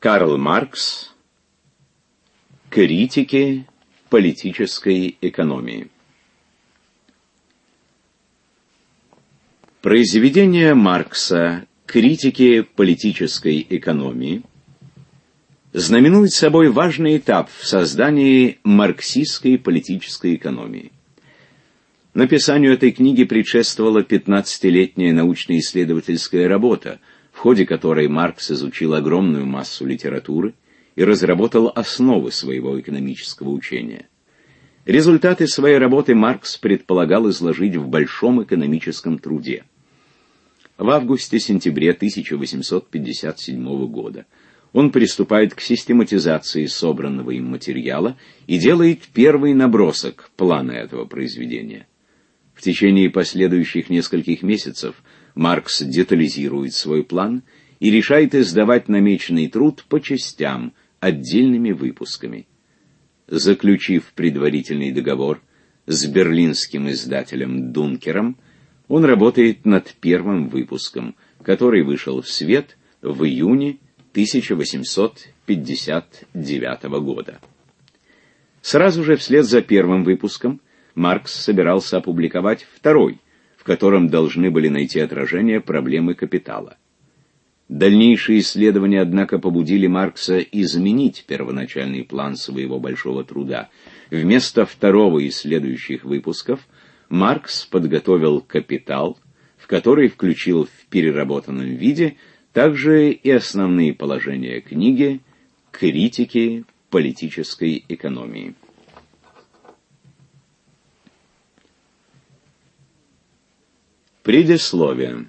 Карл Маркс. Критики политической экономии. Произведение Маркса «Критики политической экономии» знаменует собой важный этап в создании марксистской политической экономии. Написанию этой книги предшествовала 15-летняя научно-исследовательская работа, в ходе которой Маркс изучил огромную массу литературы и разработал основы своего экономического учения. Результаты своей работы Маркс предполагал изложить в большом экономическом труде. В августе-сентябре 1857 года он приступает к систематизации собранного им материала и делает первый набросок плана этого произведения. В течение последующих нескольких месяцев Маркс детализирует свой план и решает издавать намеченный труд по частям, отдельными выпусками. Заключив предварительный договор с берлинским издателем Дункером, он работает над первым выпуском, который вышел в свет в июне 1859 года. Сразу же вслед за первым выпуском Маркс собирался опубликовать второй, в котором должны были найти отражение проблемы капитала. Дальнейшие исследования, однако, побудили Маркса изменить первоначальный план своего большого труда. Вместо второго и следующих выпусков Маркс подготовил «Капитал», в который включил в переработанном виде также и основные положения книги «Критики политической экономии». Предисловие.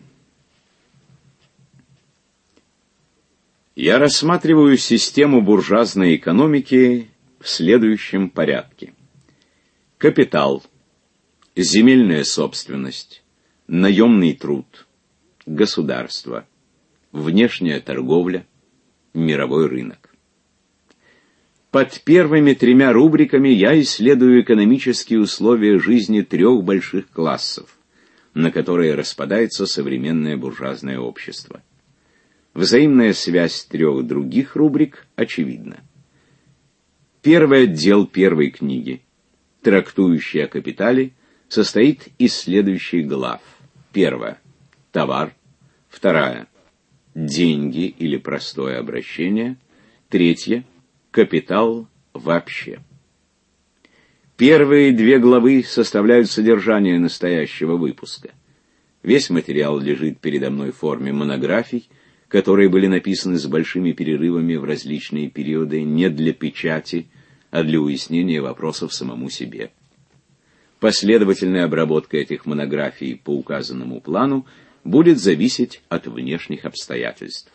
Я рассматриваю систему буржуазной экономики в следующем порядке. Капитал, земельная собственность, наемный труд, государство, внешняя торговля, мировой рынок. Под первыми тремя рубриками я исследую экономические условия жизни трех больших классов, на которые распадается современное буржуазное общество. Взаимная связь трех других рубрик очевидна. Первый отдел первой книги, трактующий о капитале, состоит из следующих глав. Первая – товар. Вторая – деньги или простое обращение. Третья – капитал вообще. Первые две главы составляют содержание настоящего выпуска. Весь материал лежит передо мной в форме монографий, которые были написаны с большими перерывами в различные периоды не для печати, а для уяснения вопросов самому себе. Последовательная обработка этих монографий по указанному плану будет зависеть от внешних обстоятельств.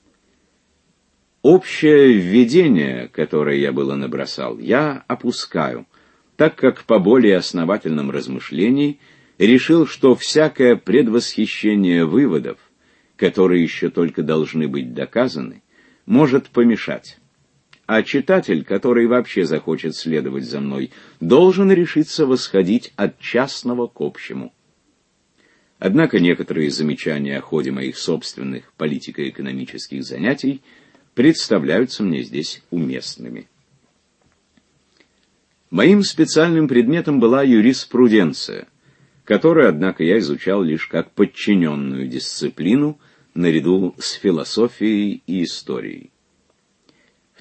Общее введение, которое я было набросал, я опускаю, так как по более основательном размышлении решил, что всякое предвосхищение выводов, которые еще только должны быть доказаны, может помешать. А читатель, который вообще захочет следовать за мной, должен решиться восходить от частного к общему. Однако некоторые замечания о ходе моих собственных политико-экономических занятий представляются мне здесь уместными. Моим специальным предметом была юриспруденция, которую, однако, я изучал лишь как подчиненную дисциплину наряду с философией и историей. В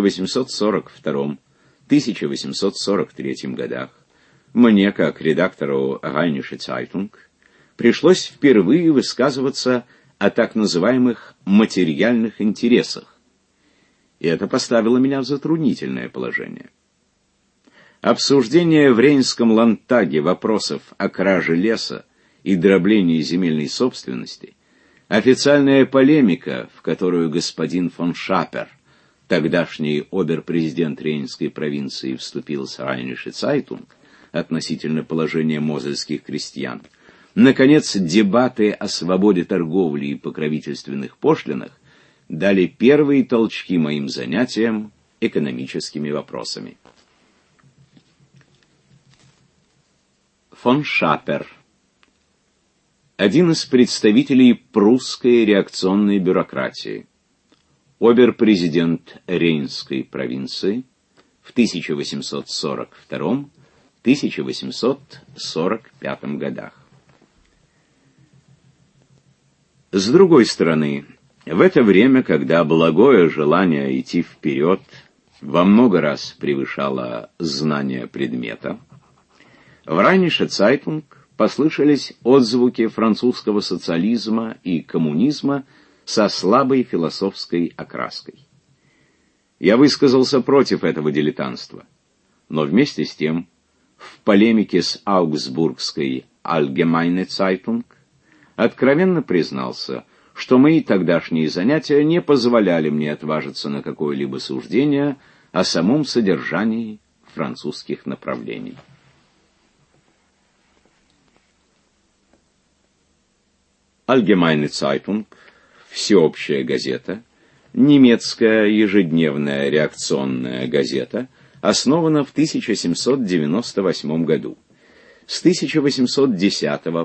1842-1843 годах мне, как редактору Rheinische Zeitung, пришлось впервые высказываться о так называемых материальных интересах, и это поставило меня в затруднительное положение. Обсуждение в Рейнском Ландтаге вопросов о краже леса и дроблении земельной собственности, официальная полемика, в которую господин фон Шапер, тогдашний обер-президент Рейнской провинции, вступил с Rheinische Zeitung относительно положения мозельских крестьян, наконец, дебаты о свободе торговли и покровительственных пошлинах дали первые толчки моим занятиям экономическими вопросами. Фон Шапер, один из представителей прусской реакционной бюрократии. обер-президент Рейнской провинции в 1842-1845 годах. С другой стороны, в это время, когда благое желание идти вперед во много раз превышало знание предмета, в Rheinische Zeitung послышались отзвуки французского социализма и коммунизма со слабой философской окраской. Я высказался против этого дилетантства, но вместе с тем в полемике с Augsburgской Allgemeine Zeitung откровенно признался, что мои тогдашние занятия не позволяли мне отважиться на какое-либо суждение о самом содержании французских направлений. Allgemeine Zeitung, всеобщая газета, немецкая ежедневная реакционная газета, основана в 1798 году. С 1810 по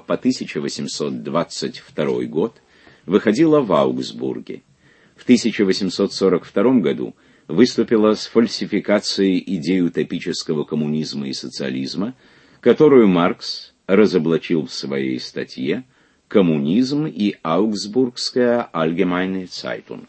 1822 год выходила в Аугсбурге. В 1842 году выступила с фальсификацией идей утопического коммунизма и социализма, которую Маркс разоблачил в своей статье «Коммунизм и Аугсбургская Allgemeine Zeitung».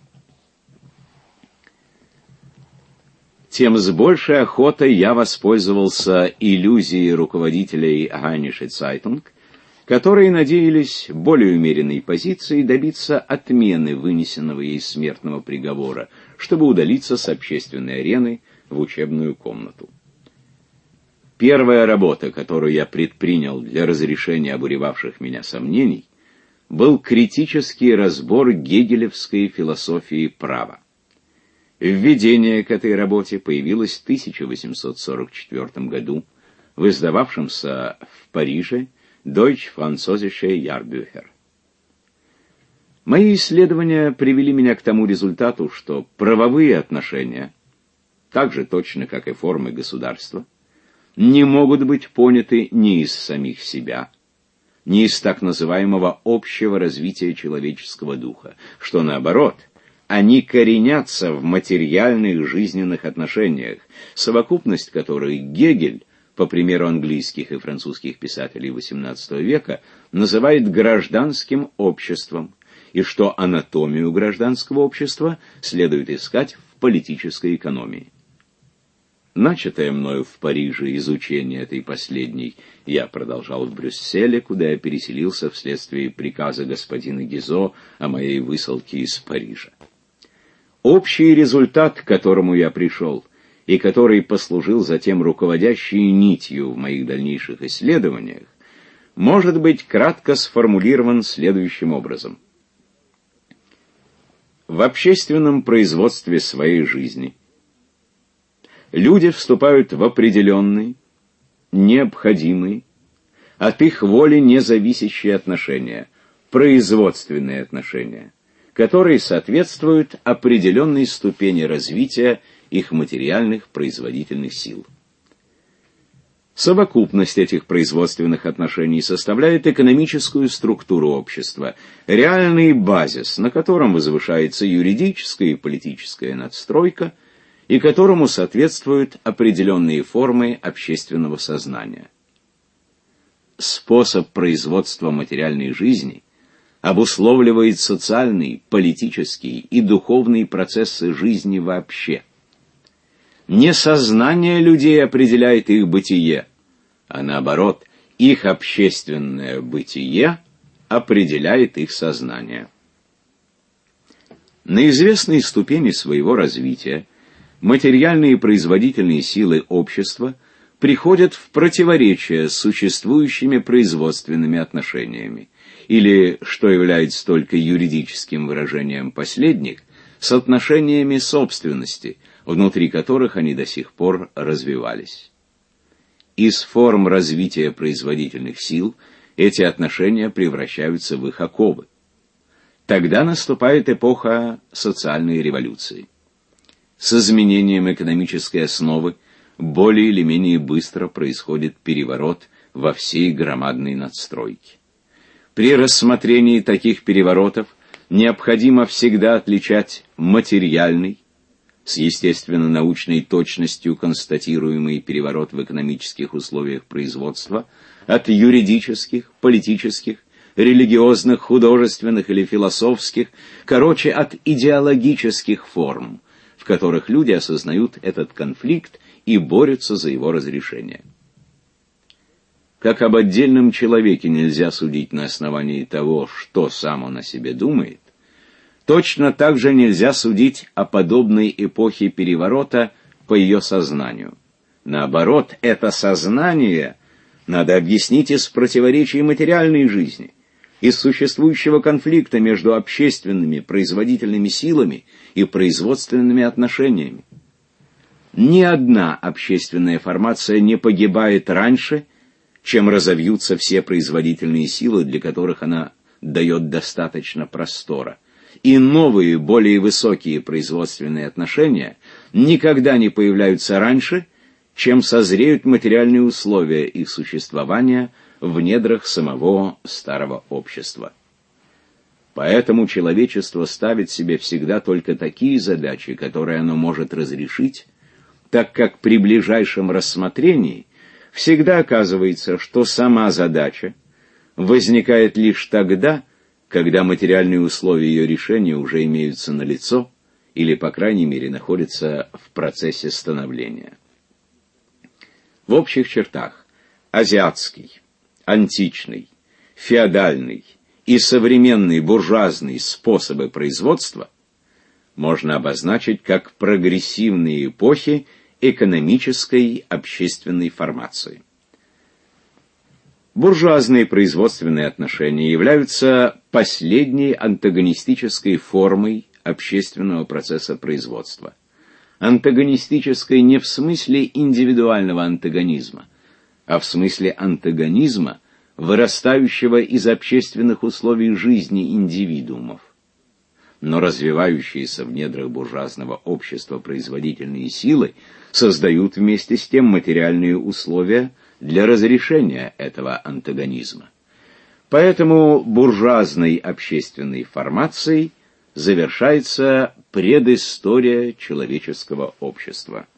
Тем с большей охотой я воспользовался иллюзией руководителей Rheinische Zeitung, которые надеялись более умеренной позиции добиться отмены вынесенного ей смертного приговора, чтобы удалиться с общественной арены в учебную комнату. Первая работа, которую я предпринял для разрешения обуревавших меня сомнений, был критический разбор гегелевской философии права. Введение к этой работе появилось в 1844 году в издававшемся в Париже Deutsch-Französische Jahrbücher. Мои исследования привели меня к тому результату, что правовые отношения, так же точно как и формы государства, не могут быть поняты ни из самих себя, ни из так называемого общего развития человеческого духа, что наоборот, они коренятся в материальных жизненных отношениях, совокупность которых Гегель, по примеру английских и французских писателей XVIII века, называет гражданским обществом, и что анатомию гражданского общества следует искать в политической экономии. Начатое мною в Париже изучение этой последней я продолжал в Брюсселе, куда я переселился вследствие приказа господина Гизо о моей высылке из Парижа. Общий результат, к которому я пришел, и который послужил затем руководящей нитью в моих дальнейших исследованиях, может быть кратко сформулирован следующим образом. В общественном производстве своей жизни люди вступают в определенные, необходимые, от их воли независящие отношения, производственные отношения, которые соответствуют определенной ступени развития их материальных производительных сил. Совокупность этих производственных отношений составляет экономическую структуру общества, реальный базис, на котором возвышается юридическая и политическая надстройка, и которому соответствуют определенные формы общественного сознания. Способ производства материальной жизни обусловливает социальные, политические и духовные процессы жизни вообще. Не сознание людей определяет их бытие, а наоборот, их общественное бытие определяет их сознание. На известной ступени своего развития материальные и производительные силы общества приходят в противоречие с существующими производственными отношениями, или, что является только юридическим выражением последних, с отношениями собственности, внутри которых они до сих пор развивались. Из форм развития производительных сил эти отношения превращаются в их оковы. Тогда наступает эпоха социальной революции. С изменением экономической основы более или менее быстро происходит переворот во всей громадной надстройке. При рассмотрении таких переворотов необходимо всегда отличать материальный, с естественно-научной точностью констатируемый переворот в экономических условиях производства, от юридических, политических, религиозных, художественных или философских, короче, от идеологических форм, в которых люди осознают этот конфликт и борются за его разрешение. Как об отдельном человеке нельзя судить на основании того, что сам он о себе думает, точно так же нельзя судить о подобной эпохе переворота по ее сознанию. Наоборот, это сознание надо объяснить из противоречий материальной жизни, из существующего конфликта между общественными производительными силами и производственными отношениями. Ни одна общественная формация не погибает раньше, чем разовьются все производительные силы, для которых она дает достаточно простора. И новые, более высокие производственные отношения никогда не появляются раньше, чем созреют материальные условия их существования в недрах самого старого общества. Поэтому человечество ставит себе всегда только такие задачи, которые оно может разрешить, так как при ближайшем рассмотрении всегда оказывается, что сама задача возникает лишь тогда, когда материальные условия ее решения уже имеются налицо или, по крайней мере, находятся в процессе становления. В общих чертах азиатский, античный, феодальный и современный буржуазный способы производства можно обозначить как прогрессивные эпохи экономической общественной формации. Буржуазные производственные отношения являются последней антагонистической формой общественного процесса производства. Антагонистической не в смысле индивидуального антагонизма, а в смысле антагонизма, вырастающего из общественных условий жизни индивидуумов. Но развивающиеся в недрах буржуазного общества производительные силы создают вместе с тем материальные условия для разрешения этого антагонизма. Поэтому буржуазной общественной формацией завершается предыстория человеческого общества.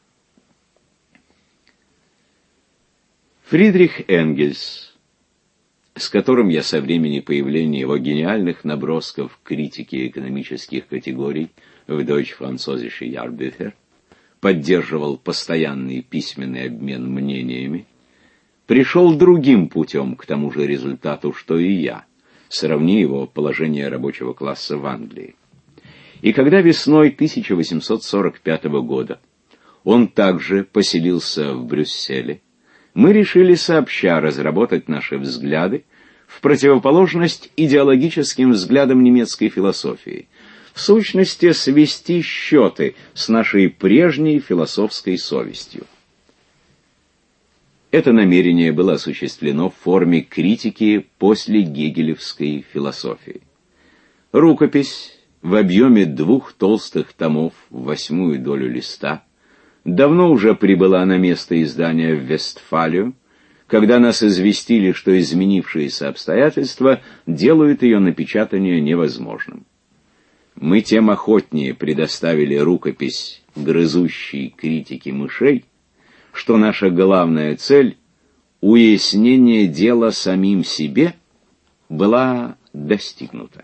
Фридрих Энгельс, с которым я со времени появления его гениальных набросков критики экономических категорий в Deutsch-Französische Jahrbucher поддерживал постоянный письменный обмен мнениями, пришел другим путем к тому же результату, что и я. Сравни его положение рабочего класса в Англии. И когда весной 1845 года он также поселился в Брюсселе, мы решили сообща разработать наши взгляды в противоположность идеологическим взглядам немецкой философии, в сущности свести счеты с нашей прежней философской совестью. Это намерение было осуществлено в форме критики после гегелевской философии. Рукопись в объеме 2 толстых томов в 1/8 долю листа давно уже прибыла на место издания в Вестфалию, когда нас известили, что изменившиеся обстоятельства делают ее напечатание невозможным. Мы тем охотнее предоставили рукопись грызущей критики мышей, что наша главная цель — уяснение дела самим себе — была достигнута.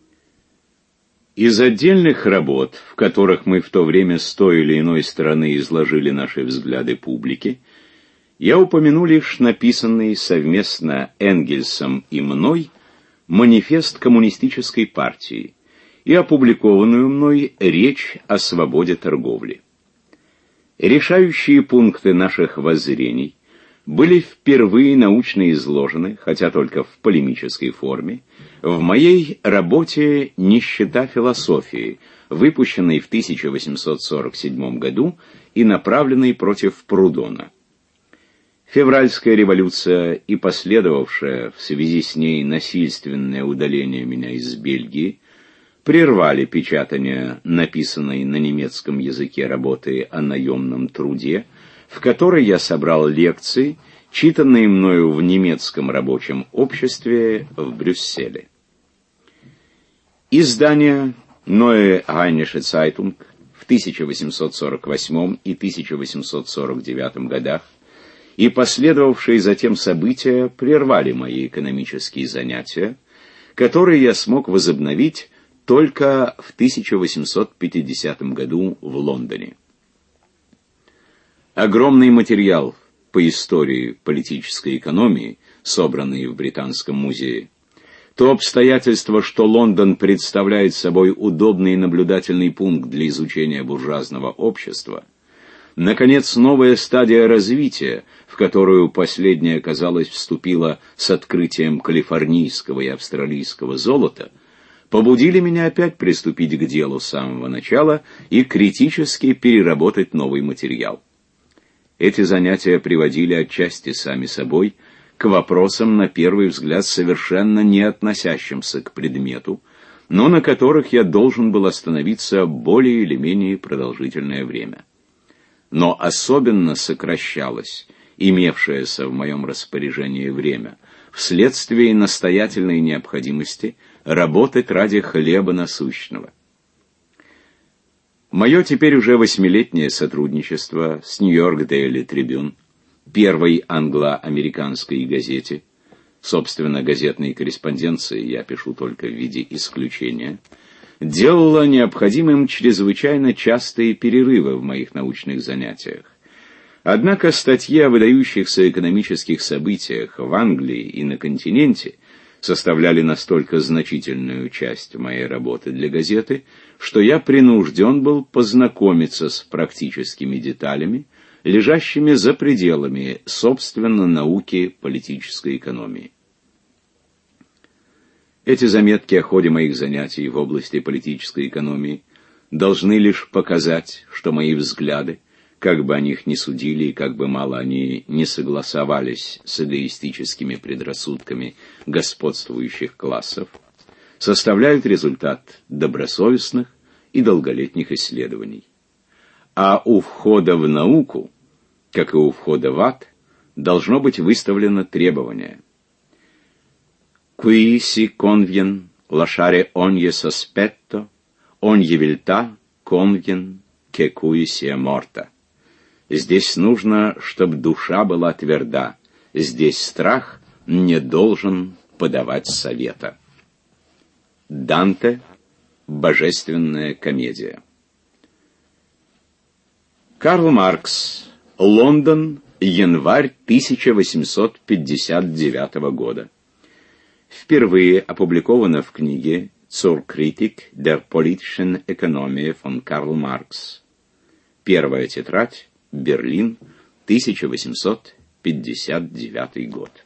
Из отдельных работ, в которых мы в то время с той или иной стороны изложили наши взгляды публике, я упомяну лишь написанный совместно Энгельсом и мной манифест коммунистической партии и опубликованную мной речь о свободе торговли. Решающие пункты наших воззрений были впервые научно изложены, хотя только в полемической форме, в моей работе «Нищета философии», выпущенной в 1847 году и направленной против Прудона. Февральская революция и последовавшее в связи с ней насильственное удаление меня из Бельгии прервали печатание написанной на немецком языке работы о наемном труде, в которой я собрал лекции, читанные мною в немецком рабочем обществе в Брюсселе. Издание Neue Rheinische Zeitung в 1848 и 1849 годах и последовавшие затем события прервали мои экономические занятия, которые я смог возобновить только в 1850 году в Лондоне. Огромный материал по истории политической экономии, собранный в Британском музее, то обстоятельство, что Лондон представляет собой удобный наблюдательный пункт для изучения буржуазного общества, наконец, новая стадия развития, в которую последняя, казалось, вступила с открытием калифорнийского и австралийского золота, побудили меня опять приступить к делу с самого начала и критически переработать новый материал. Эти занятия приводили отчасти сами собой к вопросам, на первый взгляд, совершенно не относящимся к предмету, но на которых я должен был остановиться более или менее продолжительное время. Но особенно сокращалось имевшееся в моем распоряжении время вследствие настоятельной необходимости работать ради хлеба насущного. Мое теперь уже 8-летнее сотрудничество с Нью-Йорк Дейли Трибюн, первой англо-американской газете, собственно, газетной корреспонденции я пишу только в виде исключения, делало необходимым чрезвычайно частые перерывы в моих научных занятиях. Однако статьи о выдающихся экономических событиях в Англии и на континенте составляли настолько значительную часть моей работы для газеты, что я принужден был познакомиться с практическими деталями, лежащими за пределами, собственно, науки политической экономии. Эти заметки о ходе моих занятий в области политической экономии должны лишь показать, что мои взгляды, как бы о них ни судили и как бы мало они не согласовались с эгоистическими предрассудками господствующих классов, составляют результат добросовестных и долголетних исследований. А у входа в науку, как и у входа в ад, должно быть выставлено требование: «Qui si convien lasciare ogni sospetto, ogni viltà convien che cui sia morta». Здесь нужно, чтобы душа была тверда, здесь страх не должен подавать совета. Данте, Божественная комедия. Карл Маркс. Лондон, январь 1859 года. Впервые опубликовано в книге «Zur Kritik der politischen Ökonomie» von Карл Маркс. Первая тетрадь. Берлин, 1859 год.